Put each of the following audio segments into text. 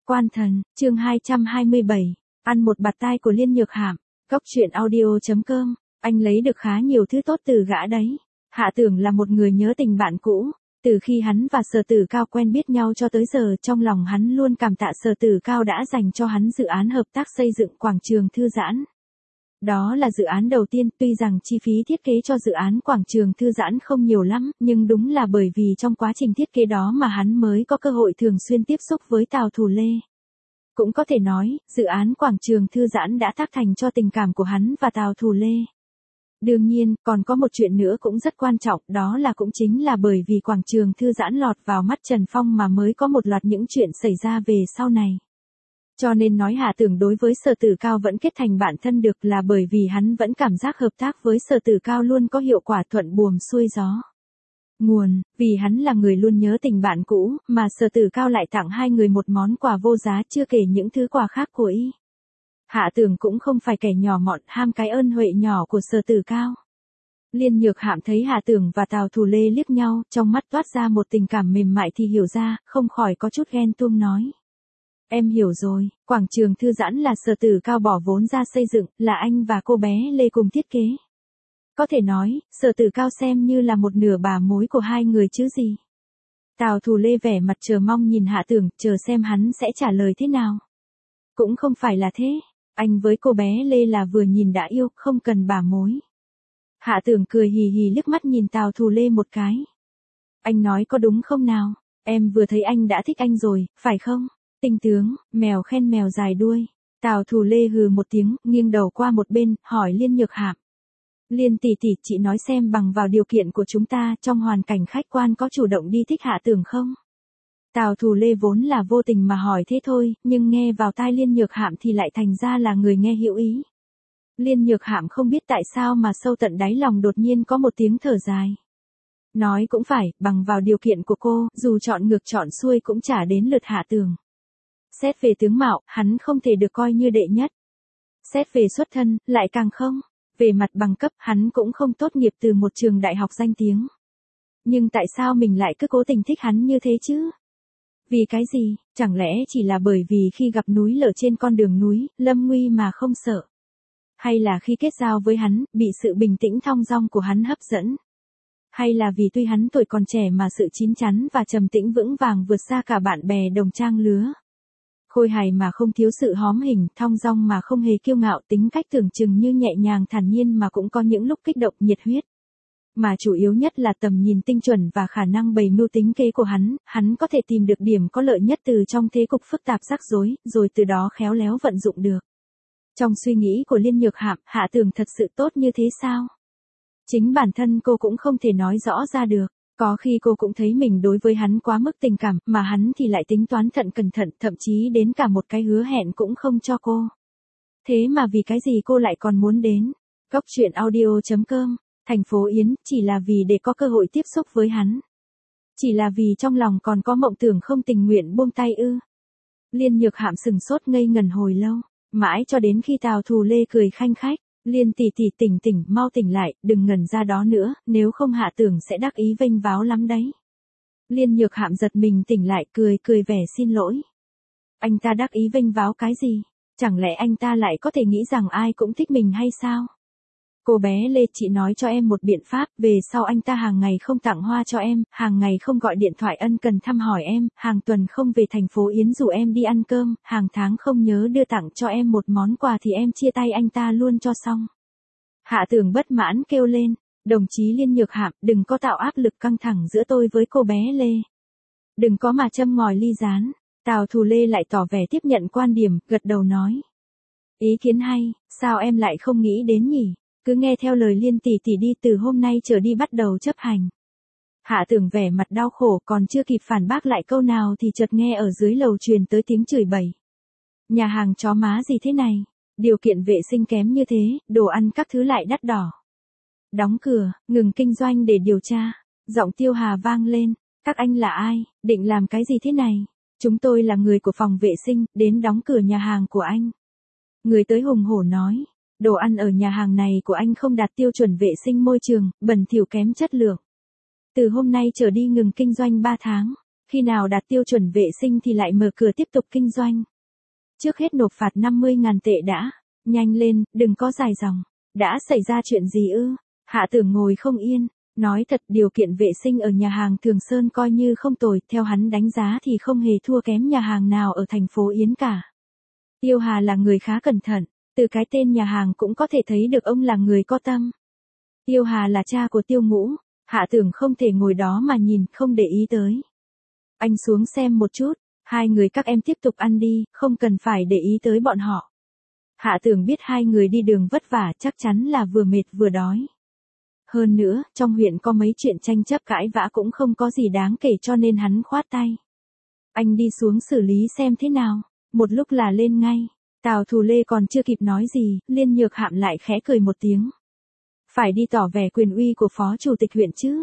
Quan thần, chương 227, ăn một bạt tai của Liên Nhược Hạm. Cốc truyện audio.com, anh lấy được khá nhiều thứ tốt từ gã đấy. Hạ Tưởng là một người nhớ tình bạn cũ. Từ khi hắn và Sở Tử Cao quen biết nhau cho tới giờ, trong lòng hắn luôn cảm tạ Sở Tử Cao đã dành cho hắn dự án hợp tác xây dựng quảng trường thư giãn. Đó là dự án đầu tiên, tuy rằng chi phí thiết kế cho dự án quảng trường thư giãn không nhiều lắm, nhưng đúng là bởi vì trong quá trình thiết kế đó mà hắn mới có cơ hội thường xuyên tiếp xúc với Tào Thù Lê. Cũng có thể nói, dự án quảng trường thư giãn đã tác thành cho tình cảm của hắn và Tào Thù Lê. Đương nhiên, còn có một chuyện nữa cũng rất quan trọng, đó là cũng chính là bởi vì quảng trường thư giãn lọt vào mắt Trần Phong mà mới có một loạt những chuyện xảy ra về sau này. Cho nên nói Hạ Tưởng đối với Sở Tử Cao vẫn kết thành bạn thân được là bởi vì hắn vẫn cảm giác hợp tác với Sở Tử Cao luôn có hiệu quả thuận buồm xuôi gió. Nguồn, vì hắn là người luôn nhớ tình bạn cũ, mà Sở Tử Cao lại tặng hai người một món quà vô giá chưa kể những thứ quà khác của y. Hạ Tưởng cũng không phải kẻ nhỏ mọn ham cái ơn huệ nhỏ của Sở Tử Cao. Liên Nhược Hạm thấy Hạ Tưởng và Tào Thù Lê liếc nhau, trong mắt toát ra một tình cảm mềm mại thì hiểu ra, không khỏi có chút ghen tuông nói. Em hiểu rồi, quảng trường thư giãn là Sở Tử Cao bỏ vốn ra xây dựng, là anh và cô bé Lê cùng thiết kế. Có thể nói, Sở Tử Cao xem như là một nửa bà mối của hai người chứ gì. Tào Thù Lê vẻ mặt chờ mong nhìn Hạ Tưởng, chờ xem hắn sẽ trả lời thế nào. Cũng không phải là thế, anh với cô bé Lê là vừa nhìn đã yêu, không cần bà mối. Hạ Tưởng cười hì hì liếc mắt nhìn Tào Thù Lê một cái. Anh nói có đúng không nào, em vừa thấy anh đã thích anh rồi, phải không? Tinh tướng, mèo khen mèo dài đuôi. Tào Thù Lê hừ một tiếng, nghiêng đầu qua một bên, hỏi Liên Nhược Hạm. Liên tỷ tỷ, chị nói xem bằng vào điều kiện của chúng ta, trong hoàn cảnh khách quan có chủ động đi thích Hạ Tưởng không? Tào Thù Lê vốn là vô tình mà hỏi thế thôi, nhưng nghe vào tai Liên Nhược Hạm thì lại thành ra là người nghe hiểu ý. Liên Nhược Hạm không biết tại sao mà sâu tận đáy lòng đột nhiên có một tiếng thở dài. Nói cũng phải, bằng vào điều kiện của cô, dù chọn ngược chọn xuôi cũng chả đến lượt Hạ Tưởng. Xét về tướng mạo, hắn không thể được coi như đệ nhất. Xét về xuất thân, lại càng không. Về mặt bằng cấp, hắn cũng không tốt nghiệp từ một trường đại học danh tiếng. Nhưng tại sao mình lại cứ cố tình thích hắn như thế chứ? Vì cái gì? Chẳng lẽ chỉ là bởi vì khi gặp núi lở trên con đường núi, lâm nguy mà không sợ? Hay là khi kết giao với hắn, bị sự bình tĩnh thong dong của hắn hấp dẫn? Hay là vì tuy hắn tuổi còn trẻ mà sự chín chắn và trầm tĩnh vững vàng vượt xa cả bạn bè đồng trang lứa? Khôi hài mà không thiếu sự hóm hình, thong dong mà không hề kiêu ngạo, tính cách tưởng chừng như nhẹ nhàng thản nhiên mà cũng có những lúc kích động nhiệt huyết. Mà chủ yếu nhất là tầm nhìn tinh chuẩn và khả năng bày mưu tính kế của hắn có thể tìm được điểm có lợi nhất từ trong thế cục phức tạp rắc rối, rồi từ đó khéo léo vận dụng được. Trong suy nghĩ của Liên Nhược Hạm, Hạ Tưởng thật sự tốt như thế sao? Chính bản thân cô cũng không thể nói rõ ra được. Có khi cô cũng thấy mình đối với hắn quá mức tình cảm, mà hắn thì lại tính toán cẩn thận, thậm chí đến cả một cái hứa hẹn cũng không cho cô. Thế mà vì cái gì cô lại còn muốn đến? Cốc truyện audio.com, thành phố Yến, chỉ là vì để có cơ hội tiếp xúc với hắn. Chỉ là vì trong lòng còn có mộng tưởng không tình nguyện buông tay ư? Liên Nhược Hạm sừng sốt ngây ngần hồi lâu, mãi cho đến khi Tào Thù Lê cười khanh khách. Liên tỷ tỷ tỉnh, mau tỉnh lại, đừng ngẩn ra đó nữa, nếu không Hạ Tưởng sẽ đắc ý vênh váo lắm đấy. Liên Nhược Hạm giật mình tỉnh lại, cười vẻ xin lỗi. Anh ta đắc ý vênh váo cái gì? Chẳng lẽ anh ta lại có thể nghĩ rằng ai cũng thích mình hay sao? Cô bé Lê, chị nói cho em một biện pháp, về sau anh ta hàng ngày không tặng hoa cho em, hàng ngày không gọi điện thoại ân cần thăm hỏi em, hàng tuần không về thành phố Yến rủ em đi ăn cơm, hàng tháng không nhớ đưa tặng cho em một món quà thì em chia tay anh ta luôn cho xong. Hạ Tưởng bất mãn kêu lên, đồng chí Liên Nhược Hạm, đừng có tạo áp lực căng thẳng giữa tôi với cô bé Lê. Đừng có mà châm ngòi ly gián. Tào Thù Lê lại tỏ vẻ tiếp nhận quan điểm, gật đầu nói. Ý kiến hay, sao em lại không nghĩ đến nhỉ? Cứ nghe theo lời Liên tỷ tỷ đi, từ hôm nay trở đi bắt đầu chấp hành. Hạ Tưởng vẻ mặt đau khổ, còn chưa kịp phản bác lại câu nào thì chợt nghe ở dưới lầu truyền tới tiếng chửi bậy. Nhà hàng chó má gì thế này? Điều kiện vệ sinh kém như thế, đồ ăn các thứ lại đắt đỏ. Đóng cửa, ngừng kinh doanh để điều tra. Giọng Tiêu Hà vang lên. Các anh là ai, định làm cái gì thế này? Chúng tôi là người của phòng vệ sinh, đến đóng cửa nhà hàng của anh. Người tới hùng hổ nói. Đồ ăn ở nhà hàng này của anh không đạt tiêu chuẩn vệ sinh môi trường, bẩn thỉu kém chất lượng. Từ hôm nay trở đi ngừng kinh doanh 3 tháng. Khi nào đạt tiêu chuẩn vệ sinh thì lại mở cửa tiếp tục kinh doanh. Trước hết nộp phạt 50.000 tệ đã. Nhanh lên, đừng có dài dòng. Đã xảy ra chuyện gì ư? Hạ Tưởng ngồi không yên. Nói thật, điều kiện vệ sinh ở nhà hàng Thường Sơn coi như không tồi, theo hắn đánh giá thì không hề thua kém nhà hàng nào ở thành phố Yến cả. Tiêu Hà là người khá cẩn thận, từ cái tên nhà hàng cũng có thể thấy được ông là người có tâm. Tiêu Hà là cha của Tiêu Ngũ, Hạ Tưởng không thể ngồi đó mà nhìn, không để ý tới. Anh xuống xem một chút, hai người các em tiếp tục ăn đi, không cần phải để ý tới bọn họ. Hạ Tưởng biết hai người đi đường vất vả chắc chắn là vừa mệt vừa đói. Hơn nữa, trong huyện có mấy chuyện tranh chấp cãi vã cũng không có gì đáng kể cho nên hắn khoát tay. Anh đi xuống xử lý xem thế nào, một lúc là lên ngay. Tào Thù Lê còn chưa kịp nói gì, Liên Nhược Hạm lại khẽ cười một tiếng. Phải đi tỏ vẻ quyền uy của phó chủ tịch huyện chứ.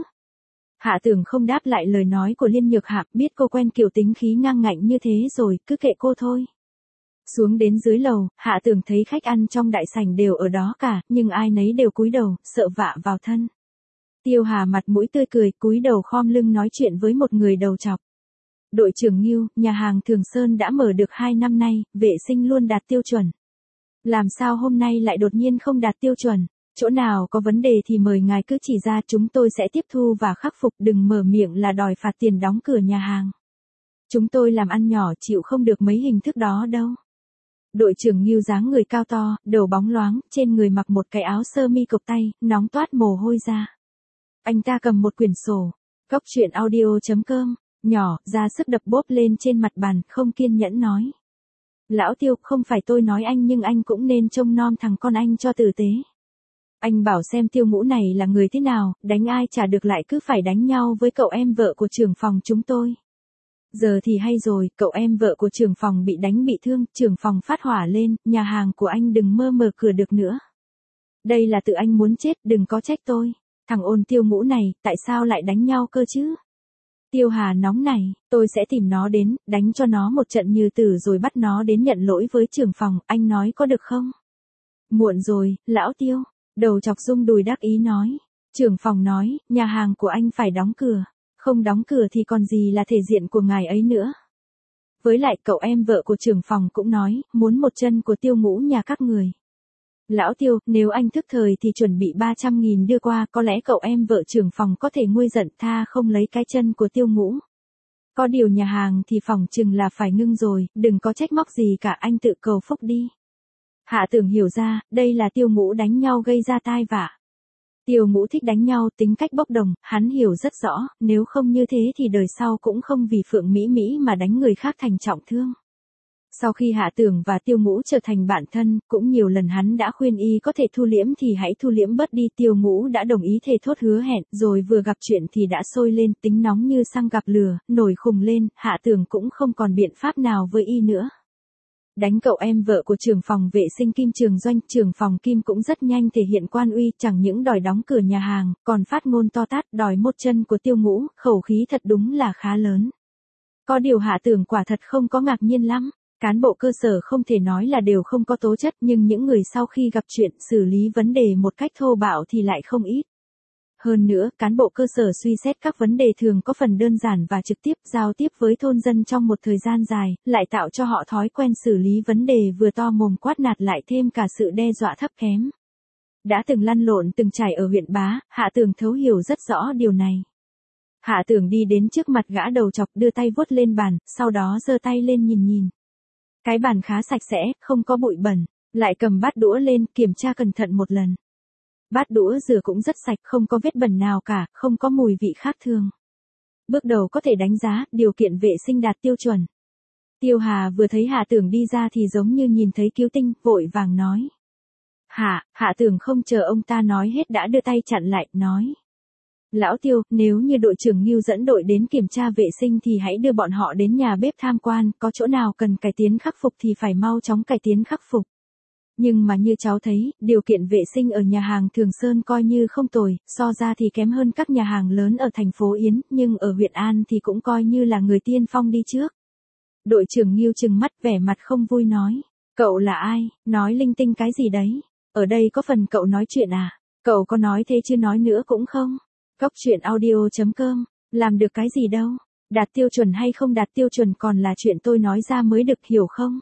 Hạ Tưởng không đáp lại lời nói của Liên Nhược Hạm, biết cô quen kiểu tính khí ngang ngạnh như thế rồi, cứ kệ cô thôi. Xuống đến dưới lầu, Hạ Tưởng thấy khách ăn trong đại sảnh đều ở đó cả, nhưng ai nấy đều cúi đầu, sợ vạ vào thân. Tiêu Hà mặt mũi tươi cười, cúi đầu khom lưng nói chuyện với một người đầu trọc. Đội trưởng Ngưu, nhà hàng Thường Sơn đã mở được 2 năm nay, vệ sinh luôn đạt tiêu chuẩn. Làm sao hôm nay lại đột nhiên không đạt tiêu chuẩn? Chỗ nào có vấn đề thì mời ngài cứ chỉ ra, chúng tôi sẽ tiếp thu và khắc phục, đừng mở miệng là đòi phạt tiền đóng cửa nhà hàng. Chúng tôi làm ăn nhỏ chịu không được mấy hình thức đó đâu. Đội trưởng Ngưu dáng người cao to, đầu bóng loáng, trên người mặc một cái áo sơ mi cộc tay, nóng toát mồ hôi ra. Anh ta cầm một quyển sổ. Cóc truyện audio.com, nhỏ, ra sức đập bốp lên trên mặt bàn, không kiên nhẫn nói. Lão Tiêu, không phải tôi nói anh nhưng anh cũng nên trông nom thằng con anh cho tử tế. Anh bảo xem Tiêu Ngũ này là người thế nào, đánh ai trả được lại cứ phải đánh nhau với cậu em vợ của trưởng phòng chúng tôi. Giờ thì hay rồi, cậu em vợ của trưởng phòng bị đánh bị thương, trưởng phòng phát hỏa lên, nhà hàng của anh đừng mơ mở cửa được nữa. Đây là tự anh muốn chết, đừng có trách tôi. Thằng ôn Tiêu Ngũ này, tại sao lại đánh nhau cơ chứ? Tiêu Hà nóng này, tôi sẽ tìm nó đến, đánh cho nó một trận như tử rồi bắt nó đến nhận lỗi với trưởng phòng, anh nói có được không? Muộn rồi, lão Tiêu. Đầu chọc rung đùi đắc ý nói. Trưởng phòng nói, nhà hàng của anh phải đóng cửa. Không đóng cửa thì còn gì là thể diện của ngài ấy nữa. Với lại cậu em vợ của trưởng phòng cũng nói, muốn một chân của Tiêu Ngũ nhà các người. Lão Tiêu, nếu anh thức thời thì chuẩn bị 300.000 đưa qua, có lẽ cậu em vợ trưởng phòng có thể nguôi giận tha không lấy cái chân của Tiêu Ngũ. Có điều nhà hàng thì phòng chừng là phải ngưng rồi, đừng có trách móc gì cả, anh tự cầu phúc đi. Hạ Tưởng hiểu ra, đây là Tiêu Ngũ đánh nhau gây ra tai vạ. Tiêu Ngũ thích đánh nhau, tính cách bốc đồng, hắn hiểu rất rõ, nếu không như thế thì đời sau cũng không vì Phượng Mỹ Mỹ mà đánh người khác thành trọng thương. Sau khi Hạ Tưởng và Tiêu Ngũ trở thành bạn thân, cũng nhiều lần hắn đã khuyên y có thể thu liễm thì hãy thu liễm bớt đi, Tiêu Ngũ đã đồng ý thề thốt hứa hẹn, rồi vừa gặp chuyện thì đã sôi lên, tính nóng như xăng gặp lửa, nổi khùng lên, Hạ Tưởng cũng không còn biện pháp nào với y nữa. Đánh cậu em vợ của trưởng phòng vệ sinh Kim Trường Doanh, trưởng phòng Kim cũng rất nhanh thể hiện quan uy, chẳng những đòi đóng cửa nhà hàng, còn phát ngôn to tát đòi một chân của Tiêu Ngũ, khẩu khí thật đúng là khá lớn. Có điều Hạ Tưởng quả thật không có ngạc nhiên lắm, cán bộ cơ sở không thể nói là đều không có tố chất, nhưng những người sau khi gặp chuyện xử lý vấn đề một cách thô bạo thì lại không ít. Hơn nữa, cán bộ cơ sở suy xét các vấn đề thường có phần đơn giản và trực tiếp, giao tiếp với thôn dân trong một thời gian dài, lại tạo cho họ thói quen xử lý vấn đề vừa to mồm quát nạt lại thêm cả sự đe dọa thấp kém. Đã từng lăn lộn từng trải ở huyện Bá, Hạ Tưởng thấu hiểu rất rõ điều này. Hạ Tưởng đi đến trước mặt gã đầu chọc, đưa tay vuốt lên bàn, sau đó giơ tay lên nhìn. Cái bàn khá sạch sẽ, không có bụi bẩn, lại cầm bát đũa lên, kiểm tra cẩn thận một lần. Bát đũa rửa cũng rất sạch, không có vết bẩn nào cả, không có mùi vị khác thường. Bước đầu có thể đánh giá, điều kiện vệ sinh đạt tiêu chuẩn. Tiêu Hà vừa thấy Hạ Tưởng đi ra thì giống như nhìn thấy cứu tinh, vội vàng nói. Hạ Tưởng không chờ ông ta nói hết đã đưa tay chặn lại, nói. Lão Tiêu, nếu như đội trưởng Ngưu dẫn đội đến kiểm tra vệ sinh thì hãy đưa bọn họ đến nhà bếp tham quan, có chỗ nào cần cải tiến khắc phục thì phải mau chóng cải tiến khắc phục. Nhưng mà như cháu thấy, điều kiện vệ sinh ở nhà hàng Thường Sơn coi như không tồi, so ra thì kém hơn các nhà hàng lớn ở thành phố Yến, nhưng ở huyện An thì cũng coi như là người tiên phong đi trước. Đội trưởng Ngưu trừng mắt vẻ mặt không vui nói, cậu là ai, nói linh tinh cái gì đấy, ở đây có phần cậu nói chuyện à, cậu có nói thế chứ nói nữa cũng không. Cóc truyện audio.com, làm được cái gì đâu. Đạt tiêu chuẩn hay không đạt tiêu chuẩn còn là chuyện tôi nói ra mới được, hiểu không?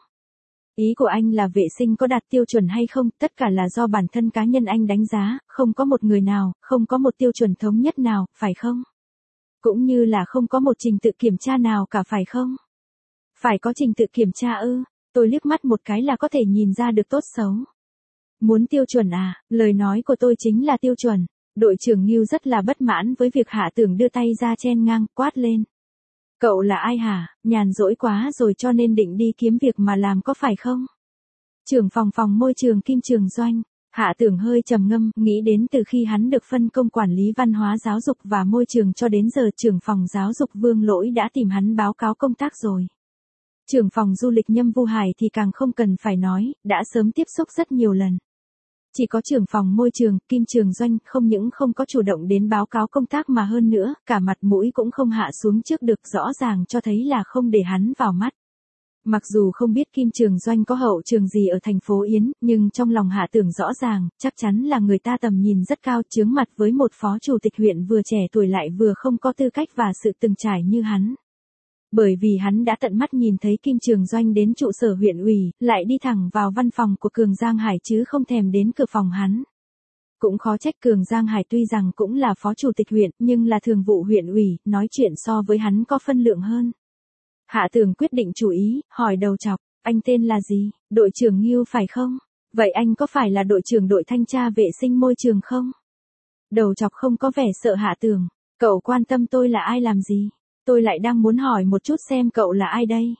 Ý của anh là vệ sinh có đạt tiêu chuẩn hay không, tất cả là do bản thân cá nhân anh đánh giá, không có một người nào, không có một tiêu chuẩn thống nhất nào, phải không? Cũng như là không có một trình tự kiểm tra nào cả, phải không? Phải có trình tự kiểm tra ư? Tôi liếc mắt một cái là có thể nhìn ra được tốt xấu. Muốn tiêu chuẩn à, lời nói của tôi chính là tiêu chuẩn. Đội trưởng Ngưu rất là bất mãn với việc Hạ Tưởng đưa tay ra chen ngang, quát lên. Cậu là ai hả, nhàn rỗi quá rồi cho nên định đi kiếm việc mà làm có phải không? Trưởng phòng môi trường Kim Trường Doanh. Hạ Tưởng hơi trầm ngâm, nghĩ đến từ khi hắn được phân công quản lý văn hóa giáo dục và môi trường cho đến giờ trưởng phòng giáo dục Vương Lỗi đã tìm hắn báo cáo công tác rồi. Trưởng phòng du lịch Nhâm Vu Hải thì càng không cần phải nói, đã sớm tiếp xúc rất nhiều lần. Chỉ có trưởng phòng môi trường, Kim Trường Doanh, không những không có chủ động đến báo cáo công tác mà hơn nữa, cả mặt mũi cũng không hạ xuống trước được, rõ ràng cho thấy là không để hắn vào mắt. Mặc dù không biết Kim Trường Doanh có hậu trường gì ở thành phố Yến, nhưng trong lòng Hạ Tưởng rõ ràng, chắc chắn là người ta tầm nhìn rất cao, chướng mặt với một phó chủ tịch huyện vừa trẻ tuổi lại vừa không có tư cách và sự từng trải như hắn. Bởi vì hắn đã tận mắt nhìn thấy Kim Trường Doanh đến trụ sở huyện ủy, lại đi thẳng vào văn phòng của Cường Giang Hải chứ không thèm đến cửa phòng hắn. Cũng khó trách Cường Giang Hải tuy rằng cũng là phó chủ tịch huyện, nhưng là thường vụ huyện ủy, nói chuyện so với hắn có phân lượng hơn. Hạ Tưởng quyết định chú ý, hỏi đầu chọc, anh tên là gì, đội trưởng Ngưu phải không? Vậy anh có phải là đội trưởng đội thanh tra vệ sinh môi trường không? Đầu chọc không có vẻ sợ Hạ Tưởng, cậu quan tâm tôi là ai làm gì? Tôi lại đang muốn hỏi một chút xem cậu là ai đây?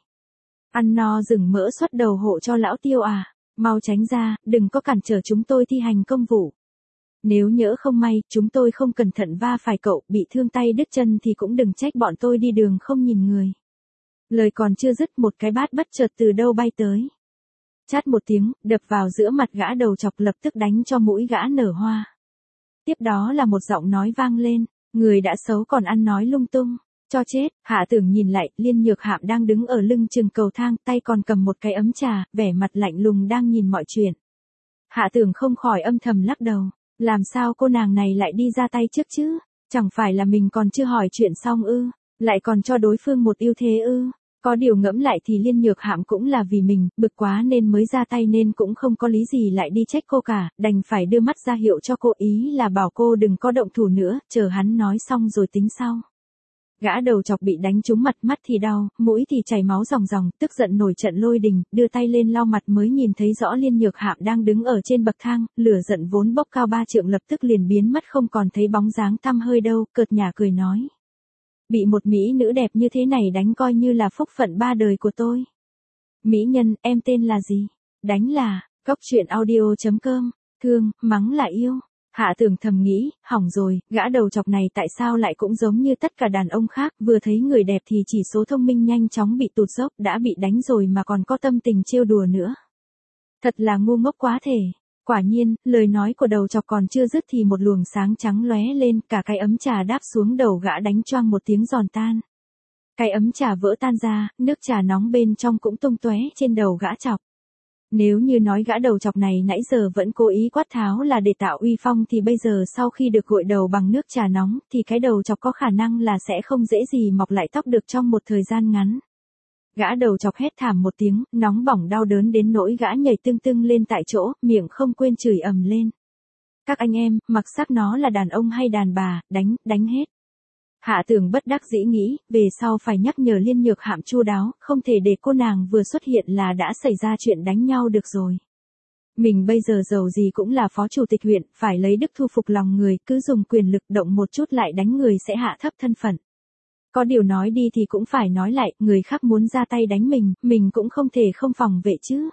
Ăn no rừng mỡ xuất đầu hộ cho lão Tiêu à? Mau tránh ra, đừng có cản trở chúng tôi thi hành công vụ. Nếu nhỡ không may, chúng tôi không cẩn thận va phải cậu, bị thương tay đứt chân thì cũng đừng trách bọn tôi đi đường không nhìn người. Lời còn chưa dứt một cái bát bất chợt từ đâu bay tới. Chát một tiếng, đập vào giữa mặt gã đầu chọc, lập tức đánh cho mũi gã nở hoa. Tiếp đó là một giọng nói vang lên, người đã xấu còn ăn nói lung tung. Cho chết, Hạ Tưởng nhìn lại, Liên Nhược Hạm đang đứng ở lưng chừng cầu thang, tay còn cầm một cái ấm trà, vẻ mặt lạnh lùng đang nhìn mọi chuyện. Hạ Tưởng không khỏi âm thầm lắc đầu, làm sao cô nàng này lại đi ra tay trước chứ, chẳng phải là mình còn chưa hỏi chuyện xong ư, lại còn cho đối phương một ưu thế ư. Có điều ngẫm lại thì Liên Nhược Hạm cũng là vì mình, bực quá nên mới ra tay nên cũng không có lý gì lại đi trách cô cả, đành phải đưa mắt ra hiệu cho cô, ý là bảo cô đừng có động thủ nữa, chờ hắn nói xong rồi tính sau. Gã đầu chọc bị đánh trúng mặt, mắt thì đau, mũi thì chảy máu ròng ròng, tức giận nổi trận lôi đình, đưa tay lên lau mặt mới nhìn thấy rõ Liên Nhược Hạm đang đứng ở trên bậc thang, lửa giận vốn bốc cao 3 trượng lập tức liền biến mất không còn thấy bóng dáng tăm hơi đâu, cợt nhả cười nói. Bị một mỹ nữ đẹp như thế này đánh coi như là phúc phận 3 đời của tôi. Mỹ nhân, em tên là gì? Đánh là, coctruyện.audio.com, thương, mắng là yêu. Hạ Tưởng thầm nghĩ, hỏng rồi, gã đầu chọc này tại sao lại cũng giống như tất cả đàn ông khác, vừa thấy người đẹp thì chỉ số thông minh nhanh chóng bị tụt dốc, đã bị đánh rồi mà còn có tâm tình trêu đùa nữa. Thật là ngu ngốc quá thể. Quả nhiên, lời nói của đầu chọc còn chưa dứt thì một luồng sáng trắng lóe lên, cả cái ấm trà đáp xuống đầu gã đánh choang một tiếng giòn tan. Cái ấm trà vỡ tan ra, nước trà nóng bên trong cũng tung tóe trên đầu gã chọc. Nếu như nói gã đầu chọc này nãy giờ vẫn cố ý quát tháo là để tạo uy phong thì bây giờ sau khi được gội đầu bằng nước trà nóng thì cái đầu chọc có khả năng là sẽ không dễ gì mọc lại tóc được trong một thời gian ngắn. Gã đầu chọc hét thảm một tiếng, nóng bỏng đau đớn đến nỗi gã nhảy tưng tưng lên tại chỗ, miệng không quên chửi ầm lên. Các anh em, mặc sắc nó là đàn ông hay đàn bà, đánh hết. Hạ Tưởng bất đắc dĩ nghĩ, về sau phải nhắc nhở Liên Nhược Hạm chu đáo, không thể để cô nàng vừa xuất hiện là đã xảy ra chuyện đánh nhau được rồi. Mình bây giờ giàu gì cũng là phó chủ tịch huyện, phải lấy đức thu phục lòng người, cứ dùng quyền lực động một chút lại đánh người sẽ hạ thấp thân phận. Có điều nói đi thì cũng phải nói lại, người khác muốn ra tay đánh mình cũng không thể không phòng vệ chứ.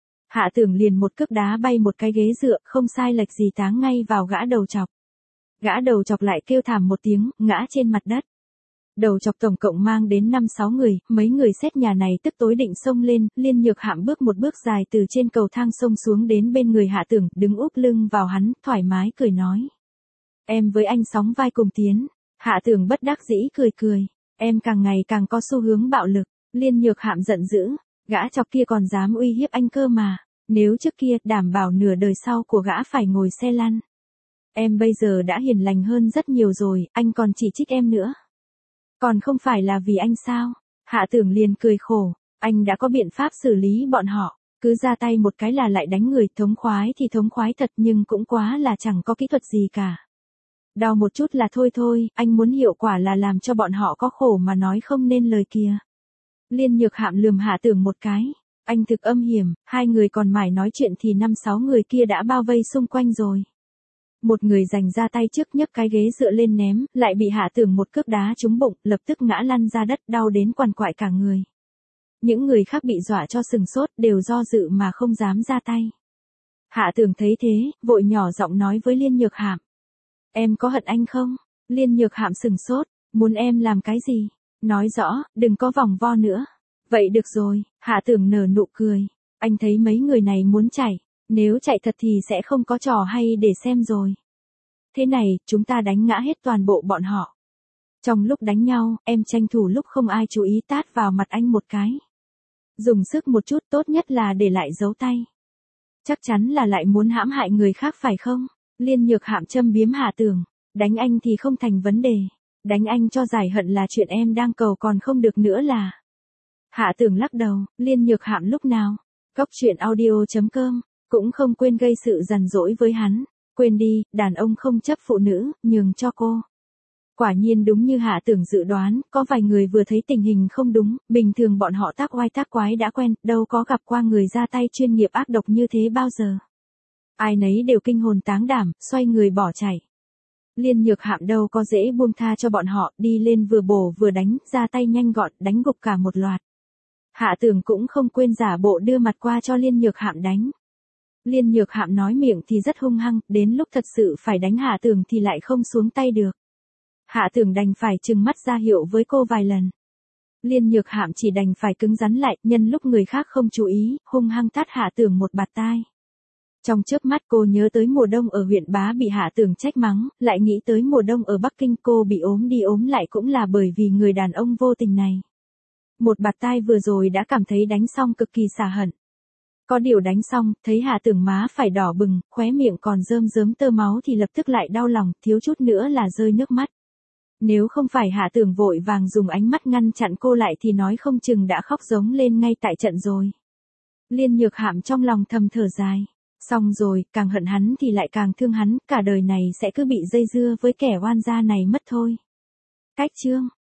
Hạ Tưởng liền một cước đá bay một cái ghế dựa, không sai lệch gì táng ngay vào gã đầu chọc. Gã đầu chọc lại kêu thảm một tiếng, ngã trên mặt đất. Đầu chọc tổng cộng mang đến 5-6 người, mấy người xét nhà này tức tối định xông lên, Liên Nhược Hạm bước một bước dài từ trên cầu thang xông xuống đến bên người Hạ Tưởng, đứng úp lưng vào hắn, thoải mái cười nói. Em với anh sóng vai cùng tiến. Hạ Tưởng bất đắc dĩ cười. Em càng ngày càng có xu hướng bạo lực. Liên Nhược Hạm giận dữ. Gã chọc kia còn dám uy hiếp anh cơ mà. Nếu trước kia đảm bảo nửa đời sau của gã phải ngồi xe lăn. Em bây giờ đã hiền lành hơn rất nhiều rồi, anh còn chỉ trích em nữa. Còn không phải là vì anh sao? Hạ Tưởng liền cười khổ, anh đã có biện pháp xử lý bọn họ, cứ ra tay một cái là lại đánh người, thống khoái thì thống khoái thật nhưng cũng quá là chẳng có kỹ thuật gì cả. Đau một chút là thôi thôi, anh muốn hiệu quả là làm cho bọn họ có khổ mà nói không nên lời kìa. Liên Nhược Hạm lườm Hạ Tưởng một cái, anh thực âm hiểm, hai người còn mải nói chuyện thì 5-6 người kia đã bao vây xung quanh rồi. Một người giành ra tay trước nhấc cái ghế dựa lên ném, lại bị Hạ Tưởng một cước đá trúng bụng, lập tức ngã lăn ra đất đau đến quằn quại cả người. Những người khác bị dọa cho sừng sốt đều do dự mà không dám ra tay. Hạ Tưởng thấy thế, vội nhỏ giọng nói với Liên Nhược Hạm. Em có hận anh không? Liên Nhược Hạm sừng sốt, muốn em làm cái gì? Nói rõ, đừng có vòng vo nữa. Vậy được rồi, Hạ Tưởng nở nụ cười. Anh thấy mấy người này muốn chạy, nếu chạy thật thì sẽ không có trò hay để xem rồi. Thế này, chúng ta đánh ngã hết toàn bộ bọn họ. Trong lúc đánh nhau, em tranh thủ lúc không ai chú ý tát vào mặt anh một cái. Dùng sức một chút, tốt nhất là để lại dấu tay. Chắc chắn là lại muốn hãm hại người khác phải không? Liên Nhược Hạm châm biếm Hạ Tưởng. Đánh anh thì không thành vấn đề. Đánh anh cho giải hận là chuyện em đang cầu còn không được nữa là. Hạ Tưởng lắc đầu, Liên Nhược Hạm lúc nào. Cóc truyện audio.com, cũng không quên gây sự giằn dỗi với hắn. Quên đi, đàn ông không chấp phụ nữ, nhường cho cô. Quả nhiên đúng như Hạ Tưởng dự đoán, có vài người vừa thấy tình hình không đúng, bình thường bọn họ tác oai tác quái đã quen, đâu có gặp qua người ra tay chuyên nghiệp ác độc như thế bao giờ. Ai nấy đều kinh hồn táng đảm, xoay người bỏ chạy. Liên Nhược Hạm đâu có dễ buông tha cho bọn họ, đi lên vừa bổ vừa đánh, ra tay nhanh gọn, đánh gục cả một loạt. Hạ Tưởng cũng không quên giả bộ đưa mặt qua cho Liên Nhược Hạm đánh. Liên Nhược Hạm nói miệng thì rất hung hăng, đến lúc thật sự phải đánh Hạ Tưởng thì lại không xuống tay được. Hạ Tưởng đành phải trừng mắt ra hiệu với cô vài lần. Liên Nhược Hạm chỉ đành phải cứng rắn lại, nhân lúc người khác không chú ý, hung hăng tát Hạ Tưởng một bạt tai. Trong chớp mắt cô nhớ tới mùa đông ở huyện Bá bị Hạ Tưởng trách mắng, lại nghĩ tới mùa đông ở Bắc Kinh cô bị ốm đi ốm lại cũng là bởi vì người đàn ông vô tình này. Một bạt tai vừa rồi đã cảm thấy đánh xong cực kỳ xả hận. Có điều đánh xong, thấy Hạ Tưởng má phải đỏ bừng, khóe miệng còn rơm rớm tơ máu thì lập tức lại đau lòng, thiếu chút nữa là rơi nước mắt. Nếu không phải Hạ Tưởng vội vàng dùng ánh mắt ngăn chặn cô lại thì nói không chừng đã khóc giống lên ngay tại trận rồi. Liên Nhược Hạm trong lòng thầm thở dài. Xong rồi, càng hận hắn thì lại càng thương hắn, cả đời này sẽ cứ bị dây dưa với kẻ oan gia này mất thôi. Cách chương